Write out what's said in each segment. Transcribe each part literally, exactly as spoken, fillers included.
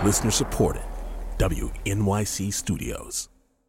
Listener supported. W N Y C Studios.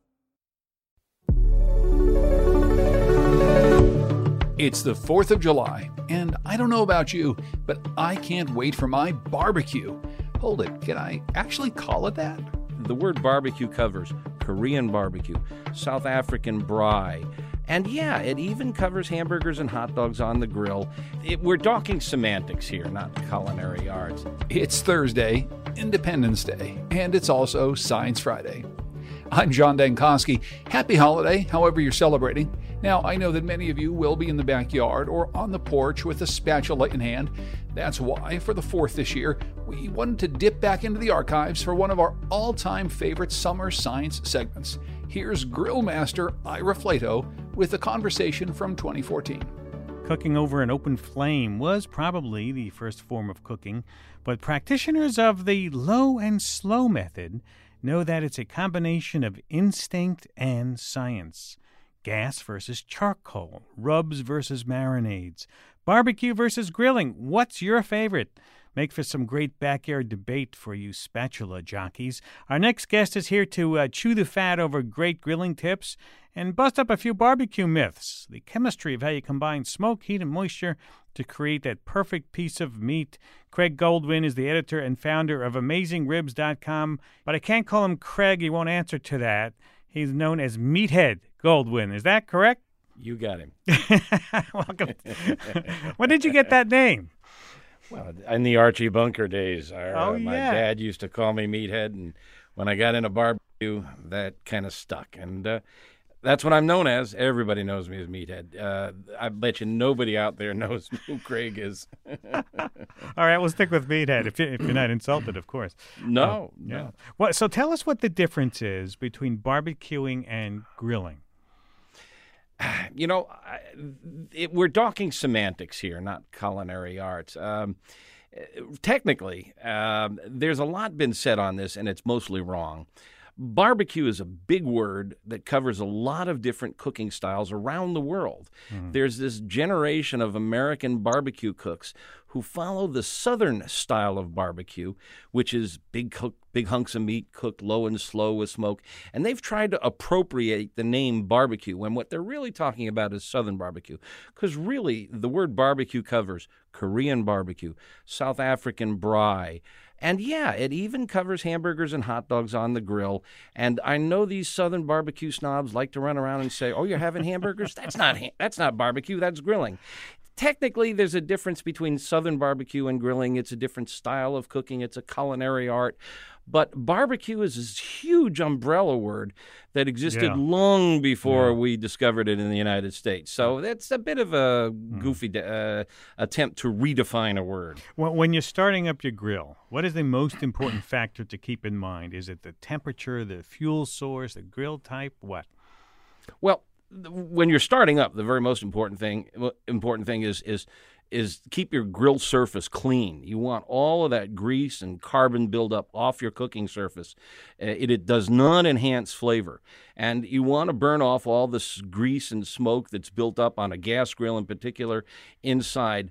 It's the fourth of July, and I don't know about you, but I can't wait for my barbecue. Hold it, can I actually call it that? The word barbecue covers Korean barbecue, South African braai, and yeah, it even covers hamburgers and hot dogs on the grill. It, we're talking semantics here, not culinary arts. It's Thursday, Independence Day, and it's also Science Friday. I'm John Dankosky. Happy holiday, however you're celebrating. Now, I know that many of you will be in the backyard or on the porch with a spatula in hand. That's why, for the fourth this year, we wanted to dip back into the archives for one of our all-time favorite summer science segments. Here's Grill Master Ira Flato with a conversation from twenty fourteen. Cooking over an open flame was probably the first form of cooking, but practitioners of the low and slow method know that it's a combination of instinct and science. Gas versus charcoal, rubs versus marinades, barbecue versus grilling. What's your favorite? Make for some great backyard debate for you spatula jockeys. Our next guest is here to uh, chew the fat over great grilling tips and bust up a few barbecue myths. The chemistry of how you combine smoke, heat, and moisture to create that perfect piece of meat. Craig Goldwyn is the editor and founder of amazing ribs dot com, but I can't call him Craig. He won't answer to that. He's known as Meathead Goldwyn. Is that correct? You got him. Welcome. When did you get that name? Well, in the Archie Bunker days, our, oh, uh, my yeah. dad used to call me Meathead, and when I got into barbecue, that kind of stuck. And uh, that's what I'm known as. Everybody knows me as Meathead. Uh, I bet you nobody out there knows who Craig is. All right, we'll stick with Meathead, if, you, if you're not insulted, of course. No, uh, no. Yeah. Well, so tell us what the difference is between barbecuing and grilling. You know, I, it, we're talking semantics here, not culinary arts. Um, technically, um, there's a lot been said on this, and it's mostly wrong. Barbecue is a big word that covers a lot of different cooking styles around the world. Mm. There's this generation of American barbecue cooks who follow the southern style of barbecue, which is big cook, big hunks of meat cooked low and slow with smoke, and they've tried to appropriate the name barbecue when what they're really talking about is southern barbecue, because really the word barbecue covers Korean barbecue, South African braai, and yeah, it even covers hamburgers and hot dogs on the grill. And I know these southern barbecue snobs like to run around and say, "Oh, you're having hamburgers? That's not ha- that's not barbecue. That's grilling." Technically, there's a difference between southern barbecue and grilling. It's a different style of cooking. It's a culinary art. But barbecue is this huge umbrella word that existed Yeah. long before Yeah. we discovered it in the United States. So that's a bit of a goofy uh, attempt to redefine a word. Well, when you're starting up your grill, what is the most important factor to keep in mind? Is it the temperature, the fuel source, the grill type, what? Well, when you're starting up, the very most important thing important thing is is is keep your grill surface clean. You want all of that grease and carbon buildup off your cooking surface. Uh, it, it does not enhance flavor. And you want to burn off all this grease and smoke that's built up on a gas grill in particular inside.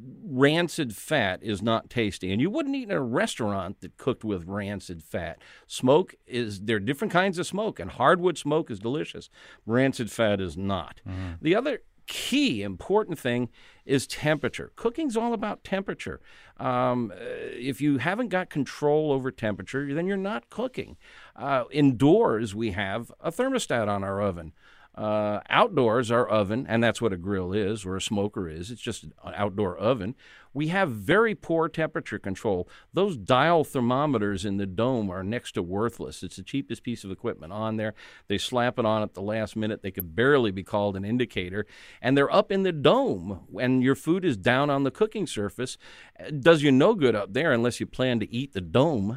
Rancid fat is not tasty, and you wouldn't eat in a restaurant that cooked with rancid fat. Smoke is, there are different kinds of smoke, and hardwood smoke is delicious. Rancid fat is not. Mm-hmm. The other key important thing is temperature. Cooking's all about temperature. Um, if you haven't got control over temperature, then you're not cooking. Uh, indoors, we have a thermostat on our oven. Uh, outdoors, our oven, and that's what a grill is or a smoker is. It's just an outdoor oven. We have very poor temperature control. Those dial thermometers in the dome are next to worthless. It's the cheapest piece of equipment on there. They slap it on at the last minute. They could barely be called an indicator. And they're up in the dome when your food is down on the cooking surface. It does you no good up there unless you plan to eat the dome.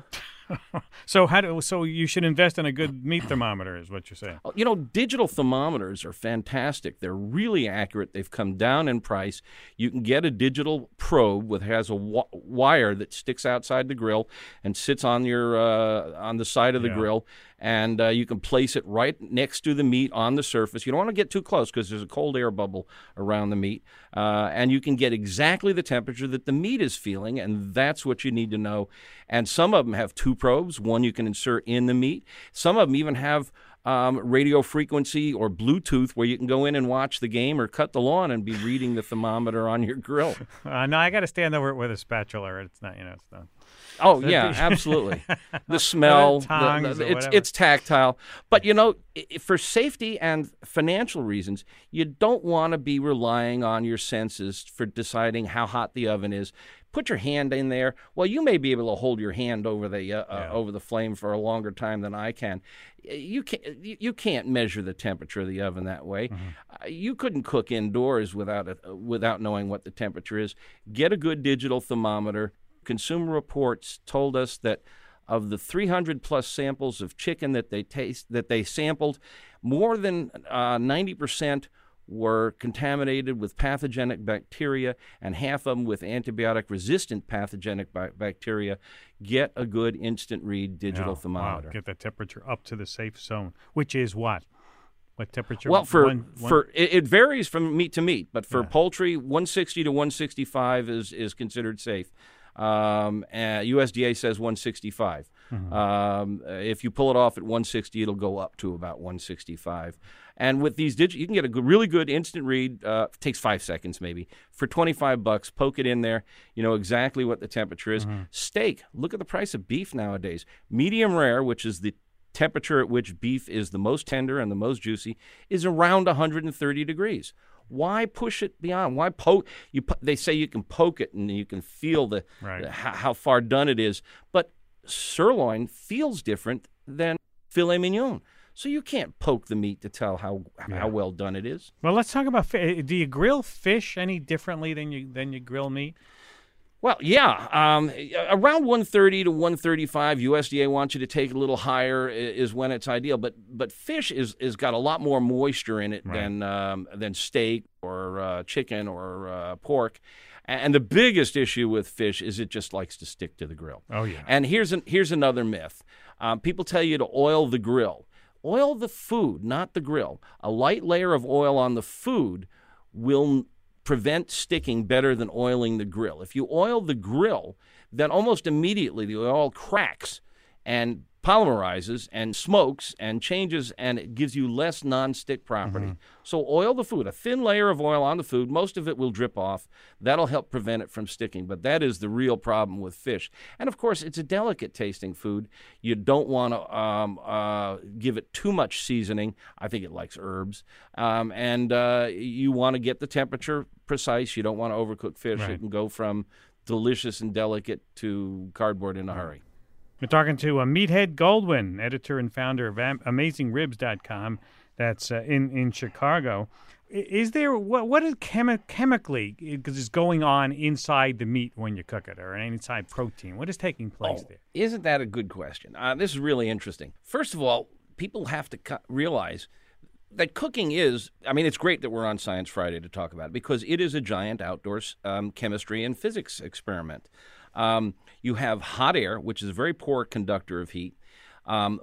so how do so you should invest in a good meat thermometer is what you're saying. You know, digital thermometers are fantastic. They're really accurate. They've come down in price. You can get a digital probe that has a w- wire that sticks outside the grill and sits on your uh, on the side of the Yeah. grill, and uh, you can place it right next to the meat on the surface. You don't want to get too close because there's a cold air bubble around the meat, uh, and you can get exactly the temperature that the meat is feeling, and that's what you need to know. And some of them have two probes, one you can insert in the meat. Some of them even have Um, radio frequency or Bluetooth where you can go in and watch the game or cut the lawn and be reading the thermometer on your grill. Uh, no, I got to stand over it with a spatula. Or it's not, you know, it's not. Oh, yeah, absolutely. The smell, the, Tongs the, or it's, whatever. it's tactile. But, you know, i- for safety and financial reasons, you don't want to be relying on your senses for deciding how hot the oven is. Put your hand in there. Well, you may be able to hold your hand over the uh, Yeah. uh, over the flame for a longer time than I can. You can't you you can't measure the temperature of the oven that way. Mm-hmm. Uh, you couldn't cook indoors without it, without knowing what the temperature is. Get a good digital thermometer. Consumer Reports told us that of the three hundred plus samples of chicken that they taste that they sampled, more than uh, ninety percent were contaminated with pathogenic bacteria, and half of them with antibiotic-resistant pathogenic bi- bacteria. Get a good instant read digital Yeah, thermometer. Wow, get the temperature up to the safe zone, which is what? What temperature? Well, for One- one- for it, it varies from meat to meat, but for Yeah. poultry, one sixty to one sixty-five is is considered safe. Um, uh, U S D A says one sixty-five. Mm-hmm. Um, uh, if you pull it off at one sixty, it'll go up to about one sixty-five. And with these digits, you can get a good, really good instant read. Uh, takes five seconds maybe. For twenty-five bucks, poke it in there. You know exactly what the temperature is. Mm-hmm. Steak. Look at the price of beef nowadays. Medium rare, which is the temperature at which beef is the most tender and the most juicy, is around one hundred thirty degrees. Why push it beyond? Why poke? You po- they say you can poke it and you can feel the, Right. the how, how far done it is, but sirloin feels different than filet mignon. So you can't poke the meat to tell how Yeah. how well done it is. Well, let's talk about. fi- Do you grill fish any differently than you than you grill meat? Well, yeah, um, around one thirty to one thirty-five, U S D A wants you to take a little higher i- is when it's ideal. But but fish is is got a lot more moisture in it Right. than um, than steak or uh, chicken or uh, pork. And the biggest issue with fish is it just likes to stick to the grill. Oh yeah. And here's an, here's another myth. Um, people tell you to oil the grill. Oil the food, not the grill. A light layer of oil on the food will prevent sticking better than oiling the grill. If you oil the grill, then almost immediately the oil cracks and polymerizes and smokes and changes, and it gives you less non-stick property. So oil the food. A thin layer of oil on the food, most of it will drip off. That'll help prevent it from sticking, but that is the real problem with fish. And of course, it's a delicate tasting food. You don't want to um, uh, give it too much seasoning. I think it likes herbs. Um, and uh, you want to get the temperature precise. You don't want to overcook fish. Right. It can go from delicious and delicate to cardboard in a hurry. We're talking to uh, Meathead Goldwyn, editor and founder of Am- amazing ribs dot com. That's uh, in in Chicago. I- Is there what what is chemi- chemically because is going on inside the meat when you cook it, or inside protein? What is taking place Oh, there? isn't that a good question? Uh, this is really interesting. First of all, people have to co- realize that cooking is, I mean, it's great that we're on Science Friday to talk about it because it is a giant outdoors um, chemistry and physics experiment. Um, you have hot air, which is a very poor conductor of heat, um,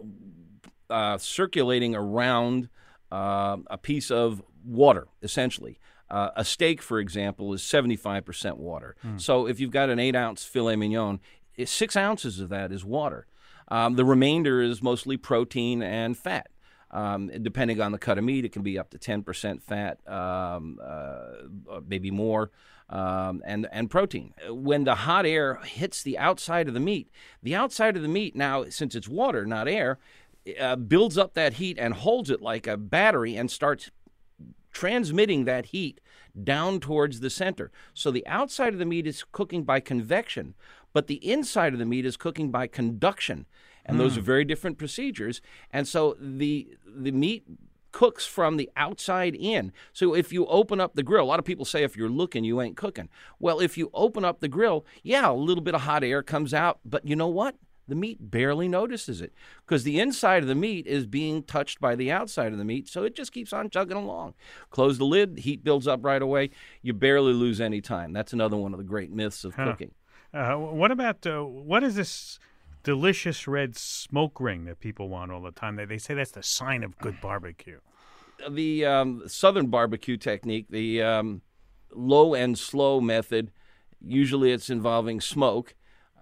uh, circulating around uh, a piece of water, essentially. Uh, a steak, for example, is seventy-five percent water. So if you've got an eight-ounce filet mignon, i- six ounces of that is water. Um, the remainder is mostly protein and fat. Um, depending on the cut of meat, it can be up to ten percent fat, um, uh, maybe more, um, and, and protein. When the hot air hits the outside of the meat, the outside of the meat now, since it's water, not air, uh, builds up that heat and holds it like a battery and starts transmitting that heat down towards the center. So the outside of the meat is cooking by convection, but the inside of the meat is cooking by conduction. And those are very different procedures. And so the the meat cooks from the outside in. So if you open up the grill, a lot of people say if you're looking, you ain't cooking. Well, if you open up the grill, yeah, a little bit of hot air comes out, but you know what? The meat barely notices it because the inside of the meat is being touched by the outside of the meat, so it just keeps on chugging along. Close the lid, heat builds up right away. You barely lose any time. That's another one of the great myths of Huh. cooking. Uh, what about uh, what is this delicious red smoke ring that people want all the time. They, they say that's the sign of good barbecue. The um, Southern barbecue technique, the um, low and slow method, usually it's involving smoke.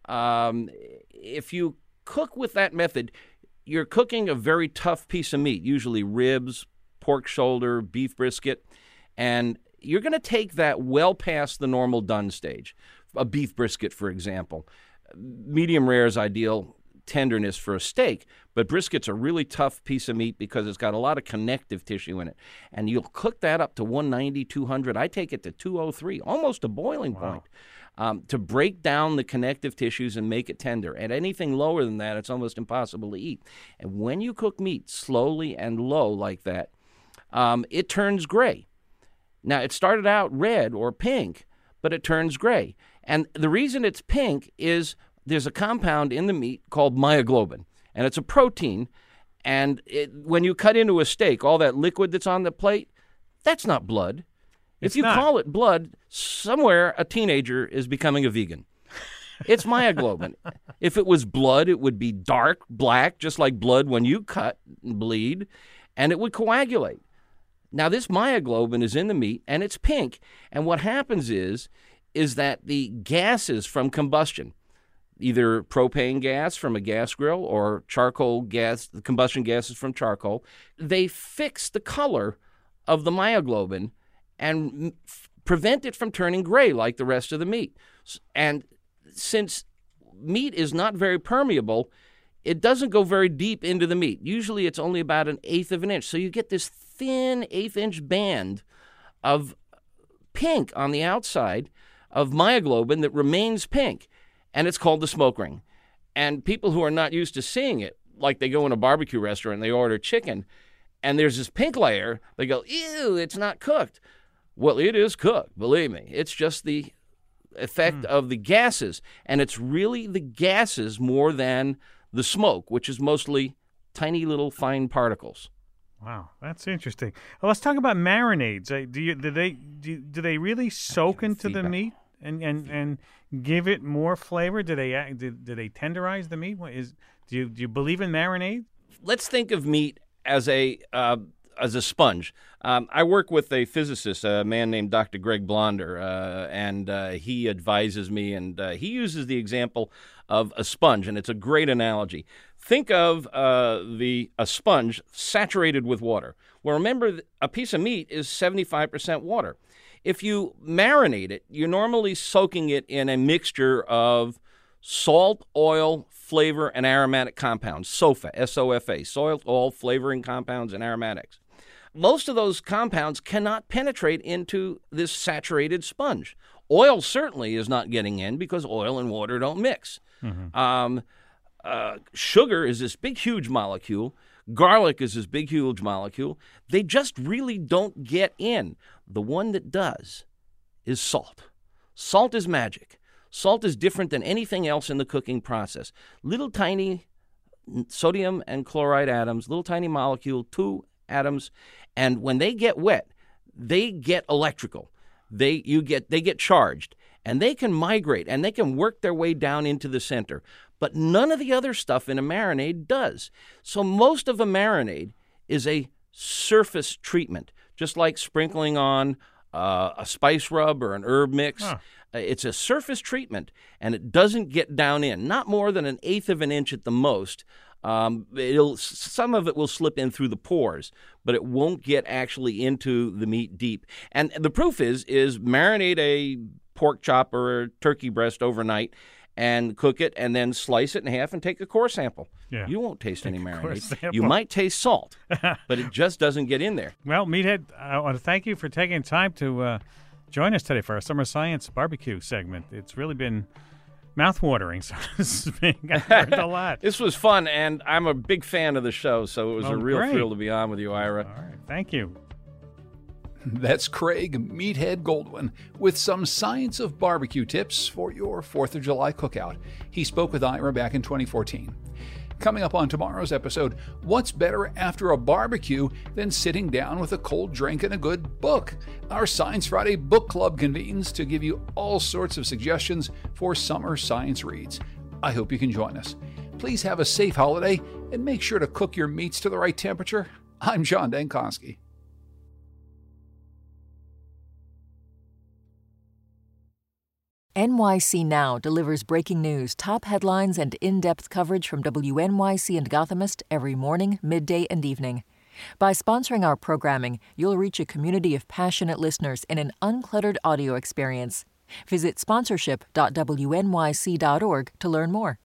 Um, if you cook with that method, you're cooking a very tough piece of meat, usually ribs, pork shoulder, beef brisket, and you're going to take that well past the normal done stage. A beef brisket, for example. Medium rare is ideal tenderness for a steak, but brisket's a really tough piece of meat because it's got a lot of connective tissue in it. And you'll cook that up to one ninety, two hundred. I take it to two oh three, almost a boiling Wow. point, um, to break down the connective tissues and make it tender. And anything lower than that, it's almost impossible to eat. And when you cook meat slowly and low like that, um, it turns gray. Now, it started out red or pink, but it turns gray. And the reason it's pink is there's a compound in the meat called myoglobin, and it's a protein. And it, when you cut into a steak, all that liquid that's on the plate, that's not blood. It's if you not. call it blood, somewhere a teenager is becoming a vegan. It's myoglobin. If it was blood, it would be dark black, just like blood when you cut and bleed, and it would coagulate. Now, this myoglobin is in the meat, and it's pink. And what happens is, is that the gases from combustion, either propane gas from a gas grill or charcoal gas, the combustion gases from charcoal, they fix the color of the myoglobin and f- prevent it from turning gray like the rest of the meat. And since meat is not very permeable, it doesn't go very deep into the meat. Usually it's only about an eighth of an inch. So you get this thin eighth-inch band of pink on the outside of myoglobin that remains pink, and it's called the smoke ring. And people who are not used to seeing it, like they go in a barbecue restaurant and they order chicken, and there's this pink layer, they go, ew, it's not cooked. Well, it is cooked, believe me. It's just the effect mm. of the gases, and it's really the gases more than the smoke, which is mostly tiny little fine particles. Wow, that's interesting. Well, let's talk about marinades. Uh, do you do they do, do they really soak into the meat and, and, and give it more flavor? Do they act- do, do they tenderize the meat? What is do you do you believe in marinade? Let's think of meat as a uh, as a sponge. Um, I work with a physicist, a man named Doctor Greg Blonder, uh, and uh, he advises me, and uh, he uses the example of a sponge, and it's a great analogy. Think of uh, the a sponge saturated with water. Well, remember, a piece of meat is seventy-five percent water. If you marinate it, you're normally soaking it in a mixture of salt, oil, flavor, and aromatic compounds, SOFA, S O F A, salt, oil, flavoring compounds, and aromatics. Most of those compounds cannot penetrate into this saturated sponge. Oil certainly is not getting in because oil and water don't mix. Mm-hmm. Um, uh, sugar is this big, huge molecule. Garlic is this big, huge molecule. They just really don't get in. The one that does is salt. Salt is magic. Salt is different than anything else in the cooking process. Little tiny sodium and chloride atoms, little tiny molecule, two atoms, and when they get wet, they get electrical. They you get they get charged, and they can migrate, and they can work their way down into the center. But none of the other stuff in a marinade does. So most of a marinade is a surface treatment, just like sprinkling on uh, a spice rub or an herb mix. Huh. It's a surface treatment, and it doesn't get down in, not more than an eighth of an inch at the most. Um, it'll some of it will slip in through the pores, but it won't get actually into the meat deep. And the proof is is marinate a pork chop or a turkey breast overnight and cook it, and then slice it in half and take a core sample. Yeah. You won't taste Take any a core marinade. sample. You might taste salt, but it just doesn't get in there. Well, Meathead, I want to thank you for taking time to uh, join us today for our Summer Science Barbecue segment. It's really been mouth-watering, so to speak. I learned a lot. This was fun, and I'm a big fan of the show, so it was Oh, a real great. thrill to be on with you, Ira. All right, thank you. That's Craig Meathead Goldwyn with some science of barbecue tips for your fourth of July cookout. He spoke with Ira back in twenty fourteen. Coming up on tomorrow's episode, what's better after a barbecue than sitting down with a cold drink and a good book? Our Science Friday Book Club convenes to give you all sorts of suggestions for summer science reads. I hope you can join us. Please have a safe holiday and make sure to cook your meats to the right temperature. I'm John Dankosky. N Y C Now delivers breaking news, top headlines, and in-depth coverage from W N Y C and Gothamist every morning, midday, and evening. By sponsoring our programming, you'll reach a community of passionate listeners in an uncluttered audio experience. Visit sponsorship dot W N Y C dot org to learn more.